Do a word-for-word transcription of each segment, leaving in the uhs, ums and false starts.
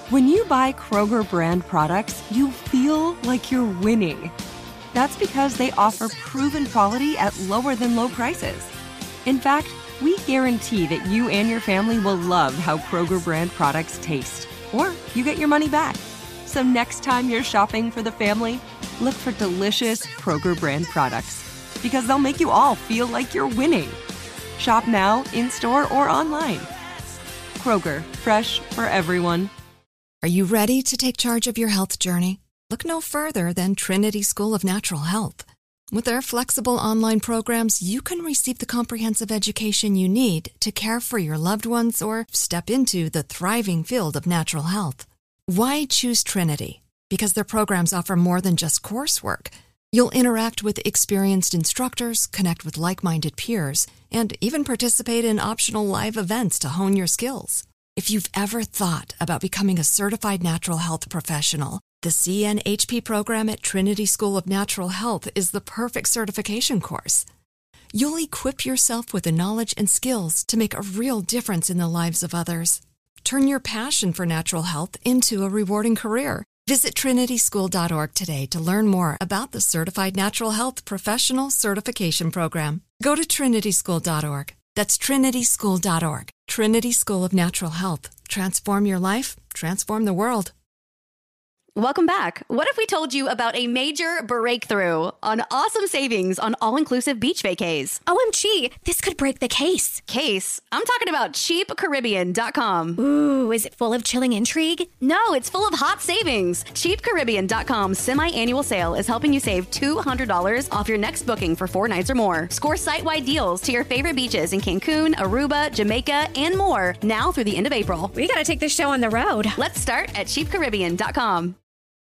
When you buy Kroger brand products, you feel like you're winning. That's because they offer proven quality at lower than low prices. In fact, we guarantee that you and your family will love how Kroger brand products taste, or you get your money back. So next time you're shopping for the family, look for delicious Kroger brand products, because they'll make you all feel like you're winning. Shop now, in-store, or online. Kroger, fresh for everyone. Are you ready to take charge of your health journey? Look no further than Trinity School of Natural Health. With their flexible online programs, you can receive the comprehensive education you need to care for your loved ones or step into the thriving field of natural health. Why choose Trinity? Because their programs offer more than just coursework. You'll interact with experienced instructors, connect with like-minded peers, and even participate in optional live events to hone your skills. If you've ever thought about becoming a certified natural health professional, the C N H P program at Trinity School of Natural Health is the perfect certification course. You'll equip yourself with the knowledge and skills to make a real difference in the lives of others. Turn your passion for natural health into a rewarding career. Visit trinity school dot org today to learn more about the Certified Natural Health Professional Certification Program. Go to trinity school dot org. That's trinity school dot org. Trinity School of Natural Health. Transform your life, transform the world. Welcome back. What if we told you about a major breakthrough on awesome savings on all-inclusive beach vacays? O M G, this could break the case. Case? I'm talking about cheap caribbean dot com. Ooh, is it full of chilling intrigue? No, it's full of hot savings. cheap caribbean dot com's semi-annual sale is helping you save two hundred dollars off your next booking for four nights or more. Score site-wide deals to your favorite beaches in Cancun, Aruba, Jamaica, and more now through the end of April. We gotta take this show on the road. Let's start at cheap caribbean dot com.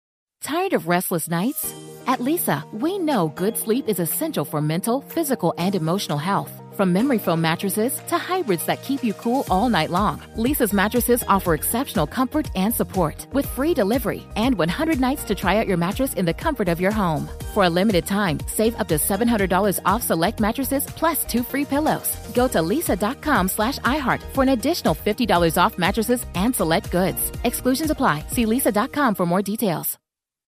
Tired of restless nights? At Leesa, we know good sleep is essential for mental, physical, and emotional health. From memory foam mattresses to hybrids that keep you cool all night long, Leesa's mattresses offer exceptional comfort and support with free delivery and one hundred nights to try out your mattress in the comfort of your home. For a limited time, save up to seven hundred dollars off select mattresses plus two free pillows. Go to leesa.com slash iHeart for an additional fifty dollars off mattresses and select goods. Exclusions apply. See leesa dot com for more details.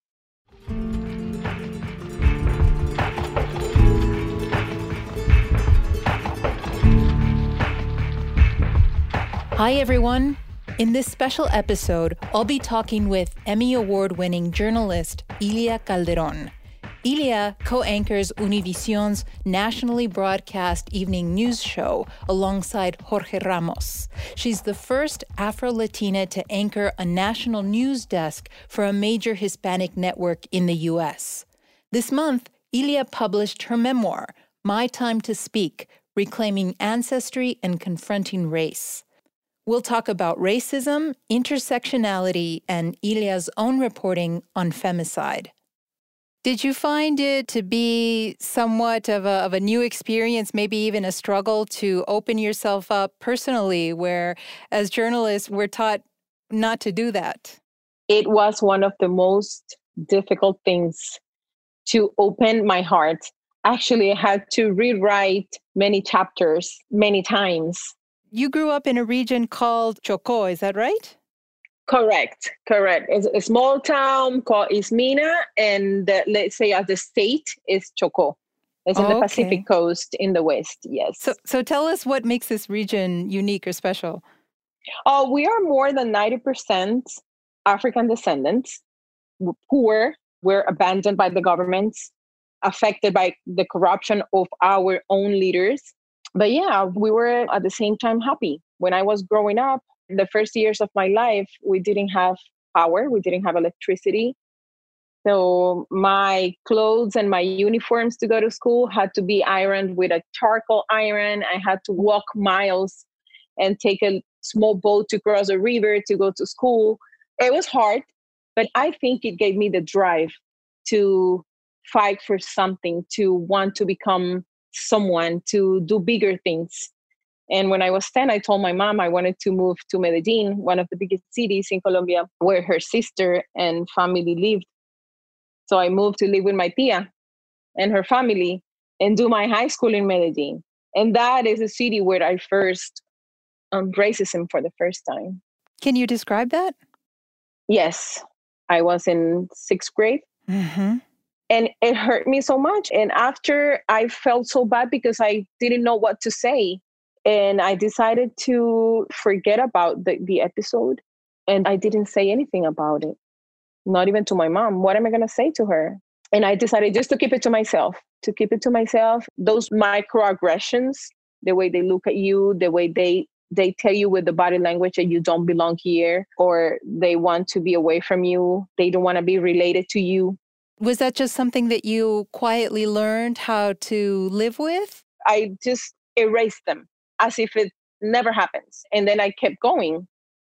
Hi, everyone. In this special episode, I'll be talking with Emmy Award-winning journalist Ilia Calderon. Ilia co-anchors Univision's nationally broadcast evening news show alongside Jorge Ramos. She's the first Afro-Latina to anchor a national news desk for a major Hispanic network in the U S. This month, Ilia published her memoir, My Time to Speak, Reclaiming Ancestry and Confronting Race. We'll talk about racism, intersectionality, and Ilia's own reporting on femicide. Did you find it to be somewhat of a, of a new experience, maybe even a struggle to open yourself up personally, where as journalists, we're taught not to do that? It was one of the most difficult things to open my heart. Actually, I had to rewrite many chapters many times. You grew up in a region called Chocó, is that right? Correct, correct. It's a small town called Ismina, and the, let's say as the state is Chocó. It's in Oh, the okay. Pacific coast in the west, yes. So, so tell us what makes this region unique or special. Oh, we are more than ninety percent African descendants, we're poor, we're abandoned by the governments, affected by the corruption of our own leaders. But yeah, we were at the same time happy. When I was growing up, the first years of my life, we didn't have power, we didn't have electricity. So my clothes and my uniforms to go to school had to be ironed with a charcoal iron. I had to walk miles and take a small boat to cross a river to go to school. It was hard, but I think it gave me the drive to fight for something, to want to become someone, to do bigger things. And when I was ten, I told my mom I wanted to move to Medellin, one of the biggest cities in Colombia, where her sister and family lived. So I moved to live with my tia and her family and do my high school in Medellin. And that is a city where I first um, racism for the first time. Can you describe that? Yes, I was in sixth grade. Mm-hmm. And it hurt me so much. And after, I felt so bad because I didn't know what to say. And I decided to forget about the, the episode. And I didn't say anything about it, not even to my mom. What am I going to say to her? And I decided just to keep it to myself, to keep it to myself. Those microaggressions, the way they look at you, the way they they tell you with the body language that you don't belong here, or they want to be away from you. They don't want to be related to you. Was that just something that you quietly learned how to live with? I just erased them as if it never happens. And then I kept going.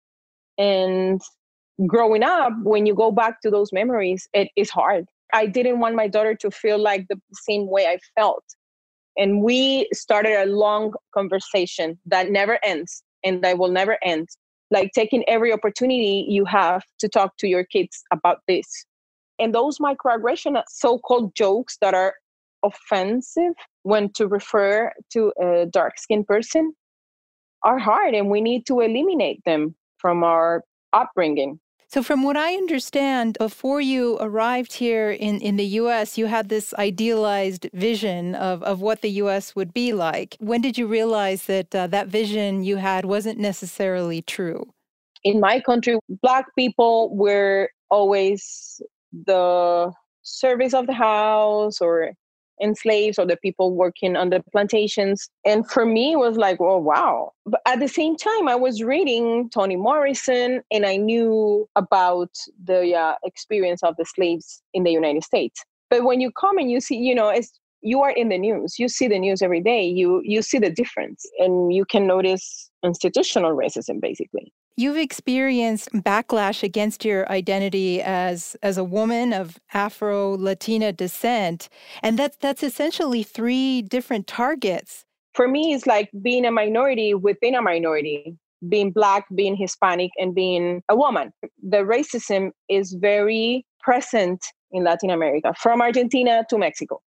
And growing up, when you go back to those memories, it is hard. I didn't want my daughter to feel like the same way I felt. And we started a long conversation that never ends and that will never end. Like taking every opportunity you have to talk to your kids about this. And those microaggressions, so-called jokes that are offensive when to refer to a dark-skinned person, are hard, and we need to eliminate them from our upbringing. So from what I understand, before you arrived here in, in the U S, you had this idealized vision of, of what the U S would be like. When did you realize that uh, that vision you had wasn't necessarily true? In my country, Black people were always the service of the house or enslaved or the people working on the plantations. And for me, it was like, oh, wow. But at the same time, I was reading Toni Morrison and I knew about the uh, experience of the slaves in the United States. But when you come and you see, you know, it's, you are in the news, you see the news every day, you you see the difference and you can notice institutional racism, basically. You've experienced backlash against your identity as as a woman of Afro-Latina descent, and that's that's essentially three different targets. For me, it's like being a minority within a minority, being Black, being Hispanic, and being a woman. The racism is very present in Latin America, from Argentina to Mexico.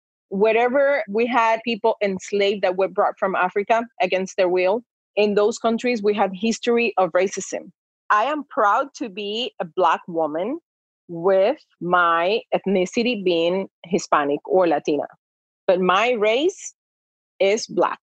Wherever we had people enslaved that were brought from Africa against their will, in those countries, we have history of racism. I am proud to be a Black woman with my ethnicity being Hispanic or Latina. But my race is Black.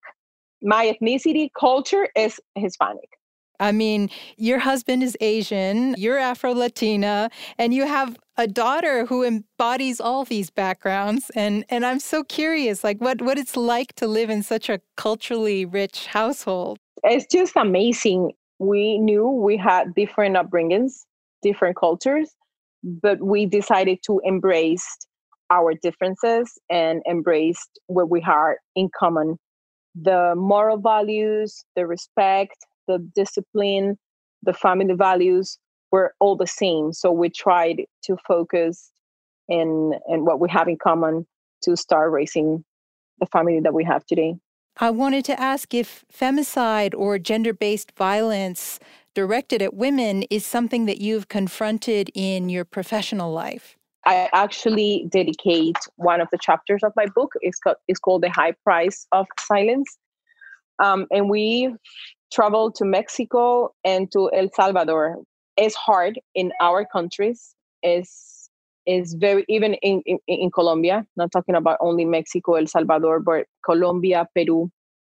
My ethnicity culture is Hispanic. I mean, your husband is Asian, you're Afro-Latina, and you have a daughter who embodies all these backgrounds. And, and I'm so curious, like what, what it's like to live in such a culturally rich household. It's just amazing. We knew we had different upbringings, different cultures, but we decided to embrace our differences and embrace what we have in common. The moral values, the respect, the discipline, the family values were all the same. So we tried to focus in, in what we have in common to start raising the family that we have today. I wanted to ask if femicide or gender-based violence directed at women is something that you've confronted in your professional life. I actually dedicate one of the chapters of my book. It's called, it's called The High Price of Silence. Um, and we traveled to Mexico and to El Salvador. It's hard in our countries. It's, it's very, even in, in, in Colombia, not talking about only Mexico, El Salvador, but Colombia, Peru.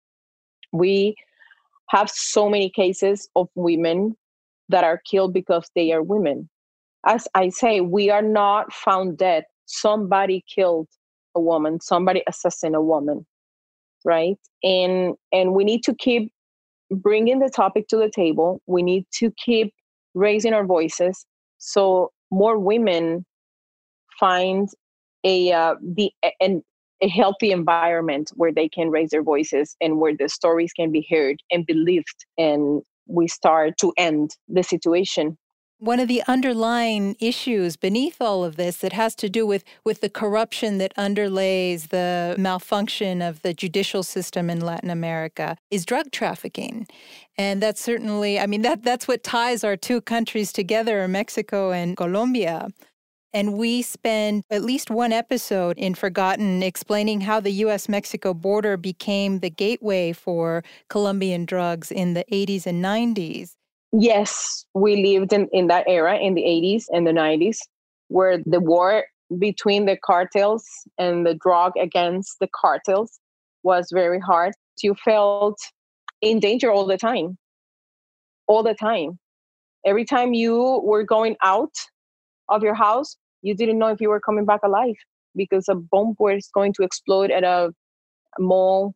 We have so many cases of women that are killed because they are women. As I say, we are not found dead. Somebody killed a woman, somebody assassinated a woman, right? And and we need to keep bringing the topic to the table. We need to keep raising our voices so more women find a uh, the and a healthy environment where they can raise their voices and where the stories can be heard and believed, and we start to end the situation. One of the underlying issues beneath all of this that has to do with, with the corruption that underlays the malfunction of the judicial system in Latin America is drug trafficking. And that's certainly, I mean, that that's what ties our two countries together, Mexico and Colombia. And we spend at least one episode in Forgotten explaining how the U S Mexico border became the gateway for Colombian drugs in the eighties and nineties. Yes, we lived in, in that era in the eighties and the nineties, where the war between the cartels and the drug against the cartels was very hard. You felt in danger all the time, all the time. Every time you were going out of your house, you didn't know if you were coming back alive because a bomb was going to explode at a, a mall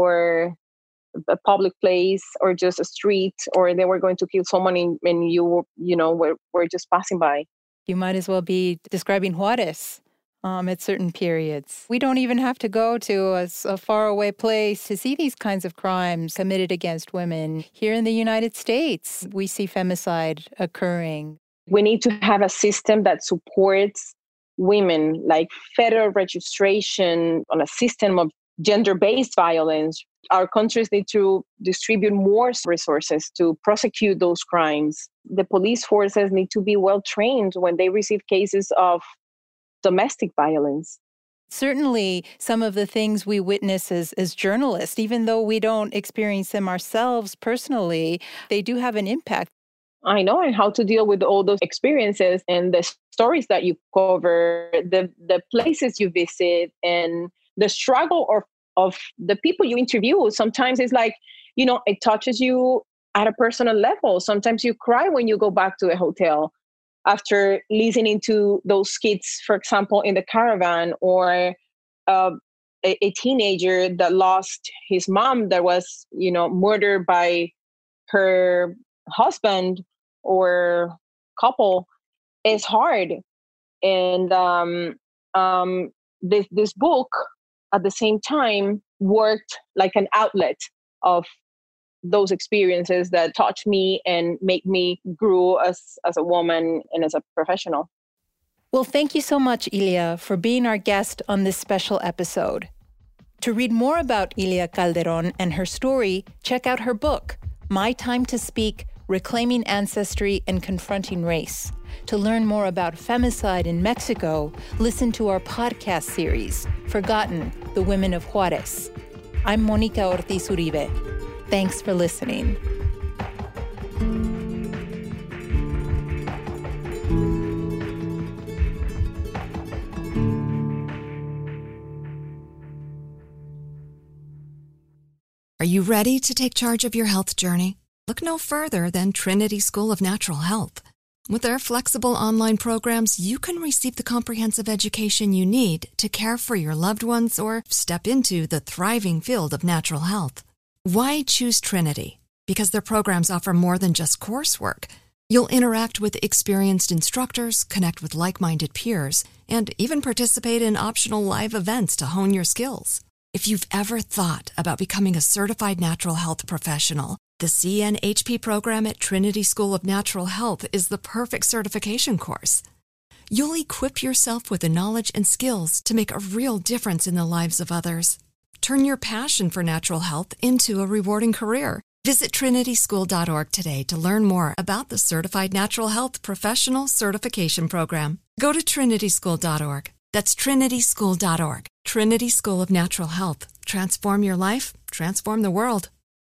or a public place or just a street, or they were going to kill someone in, and you, you know, were, were just passing by. You might as well be describing Juarez um, at certain periods. We don't even have to go to a, a faraway place to see these kinds of crimes committed against women. Here in the United States, we see femicide occurring. We need to have a system that supports women, like federal registration on a system of gender-based violence. Our countries need to distribute more resources to prosecute those crimes. The police forces need to be well trained when they receive cases of domestic violence. Certainly, some of the things we witness as, as journalists, even though we don't experience them ourselves personally, they do have an impact. I know, and how to deal with all those experiences and the stories that you cover, the, the places you visit, and the struggle of, of the people you interview. Sometimes it's like, you know, it touches you at a personal level. Sometimes you cry when you go back to a hotel after listening to those skits, for example, in the caravan, or uh, a, a teenager that lost his mom that was, you know, murdered by her husband or couple. Is hard. And um, um, this, this book, at the same time, worked like an outlet of those experiences that touched me and make me grow as, as a woman and as a professional. Well, thank you so much, Ilia, for being our guest on this special episode. To read more about Ilia Calderon and her story, check out her book, My Time to Speak, Reclaiming Ancestry and Confronting Race. To learn more about femicide in Mexico, listen to our podcast series, Forgotten, The Women of Juarez. I'm Monica Ortiz Uribe. Thanks for listening. Are you ready to take charge of your health journey? Look no further than Trinity School of Natural Health. With their flexible online programs, you can receive the comprehensive education you need to care for your loved ones or step into the thriving field of natural health. Why choose Trinity? Because their programs offer more than just coursework. You'll interact with experienced instructors, connect with like-minded peers, and even participate in optional live events to hone your skills. If you've ever thought about becoming a certified natural health professional, the C N H P program at Trinity School of Natural Health is the perfect certification course. You'll equip yourself with the knowledge and skills to make a real difference in the lives of others. Turn your passion for natural health into a rewarding career. Visit trinity school dot org today to learn more about the Certified Natural Health Professional Certification Program. Go to trinity school dot org. That's trinity school dot org. Trinity School of Natural Health. Transform your life, transform the world.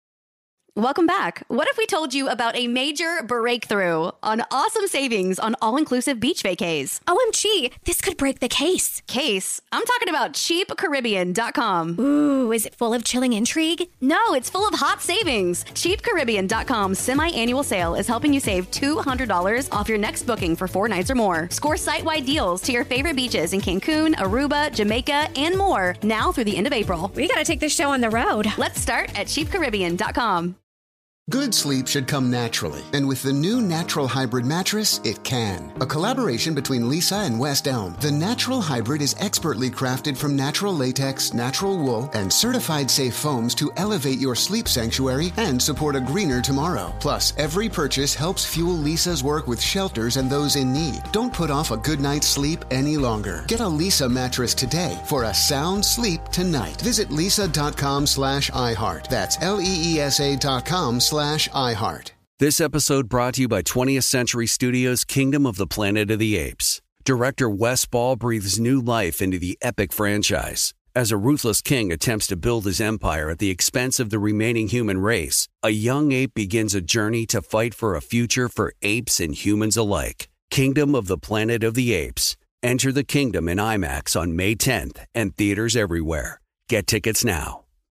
Welcome back. What if we told you about a major breakthrough on awesome savings on all-inclusive beach vacays? O M G, this could break the case. Case? I'm talking about cheap caribbean dot com. Ooh, is it full of chilling intrigue? No, it's full of hot savings. cheap caribbean dot com's semi-annual sale is helping you save two hundred dollars off your next booking for four nights or more. Score site-wide deals to your favorite beaches in Cancun, Aruba, Jamaica, and more now through the end of April. We gotta take this show on the road. Let's start at cheap caribbean dot com. Good sleep should come naturally, and with the new Natural Hybrid mattress, it can. A collaboration between Lisa and West Elm, the Natural Hybrid is expertly crafted from natural latex, natural wool, and certified safe foams to elevate your sleep sanctuary and support a greener tomorrow. Plus, every purchase helps fuel Lisa's work with shelters and those in need. Don't put off a good night's sleep any longer. Get a Lisa mattress today for a sound sleep tonight. Visit lisa.com slash iHeart. That's L-E-E-S-A dot com slash iHeart. This episode brought to you by twentieth Century Studios' Kingdom of the Planet of the Apes. Director Wes Ball breathes new life into the epic franchise. As a ruthless king attempts to build his empire at the expense of the remaining human race, a young ape begins a journey to fight for a future for apes and humans alike. Kingdom of the Planet of the Apes. Enter the kingdom in IMAX on May tenth and theaters everywhere. Get tickets now.